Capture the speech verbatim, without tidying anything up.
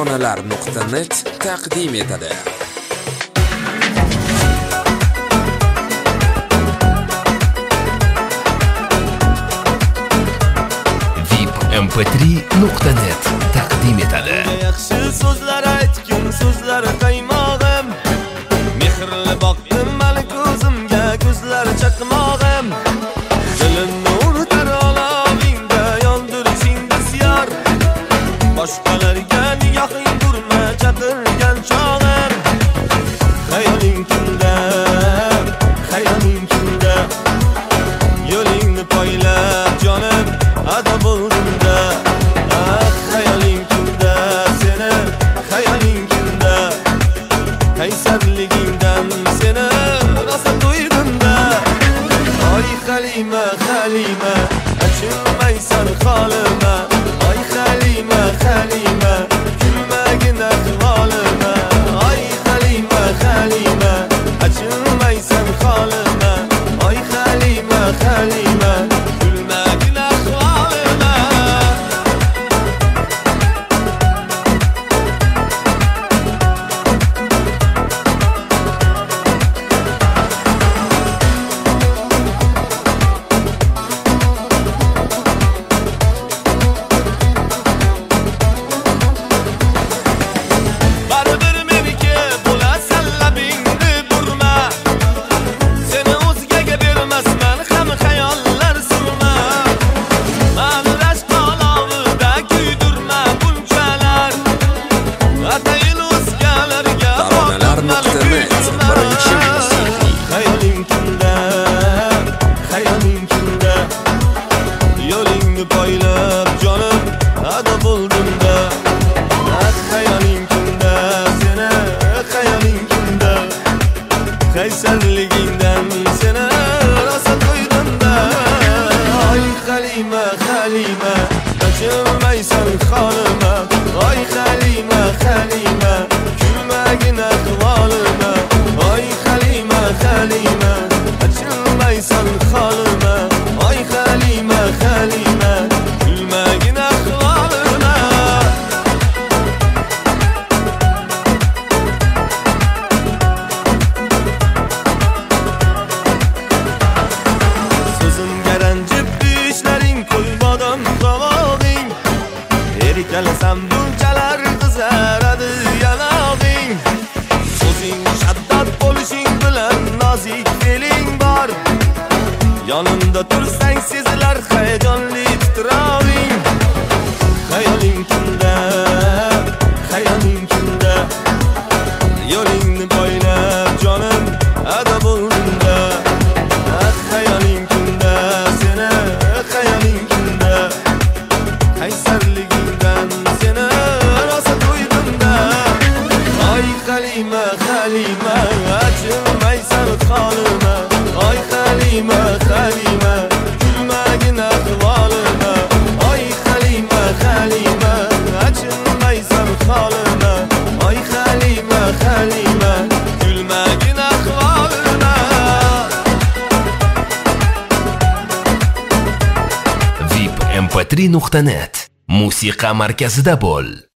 taronalar nuqta net taqdim etadi. V I P M P три nuqta net taqdim etadi. Yaxshi so'zlar aytgin, so'zlar qaymog'im. Mehrli boqdim mal ko'zimga, ko'zlar chaqmog'im. Dilimni urtar olamingda, yondirishing bisyar. Boshqalarga nigohing turma, chaqirgan chog'im. Xayoling kunda, xayoling kunda. Yo'lingni poylab jonim, ado bo'ldimda. Ah, xayoling kunda, seni xayoling kunda. Qaysarligingdan seni rosa to'ydimda. Oy Halima, Halima, achinmaysan holima. Oy Halima, Halima, kulmagin ahvolima. Oy Halima, Halima, achinmaysan holima. Oy Halima, Halima, kulmagin ahvolima. Baribir meniki bo'lasan, labingni burma. Seni o'zgaga bermasman, ham xayollar surma. Mani rashk olovida kuydirma bunchalar. Atayin o'zgalarga Taronalar nuqta net birinchi musiqiy. Xayoling kunda, xayoling kunda. Yo'lingni poylab jonim, ado bo'ldimda. Ah, xayoling kunda, seni xayoling kunda. Qaysarligingdan seni rosa to'ydimda. Oy Halima, Halima, achinmaysan holima. Oy Halima, Halima, kulmagin ahvolima. Oy Halima, Halima, achinmaysan holima. Oy Halima, Halima, kulmagin ahvolima. So'zimga ranjib ishlaring, qo'y bodom qovog'ing. Erkalasam bunchalar qizaradi yanog'ing. So'zing shaddod bo'lishing bilan nozik feeling bor. Yonimda tursang sezilar hayajonli titrog'ing. Xayoling kunda, xayoling kunda. Yo'lingni poylab jonim, ado bo'ldimda. Ah, xayoling kunda, seni xayoling kunda. Qaysarligingdan seni rosa to'ydimda. Oy Halima, Halima, achinmaysan holima. Oy Halima, Halima, kulmagin ahvolima. Oy Halima, Halima, achinmaysan holima. Oy Halima, Halima, kulmagin ahvolima. V I P M P три nuqta net musiqa markazida bo'l.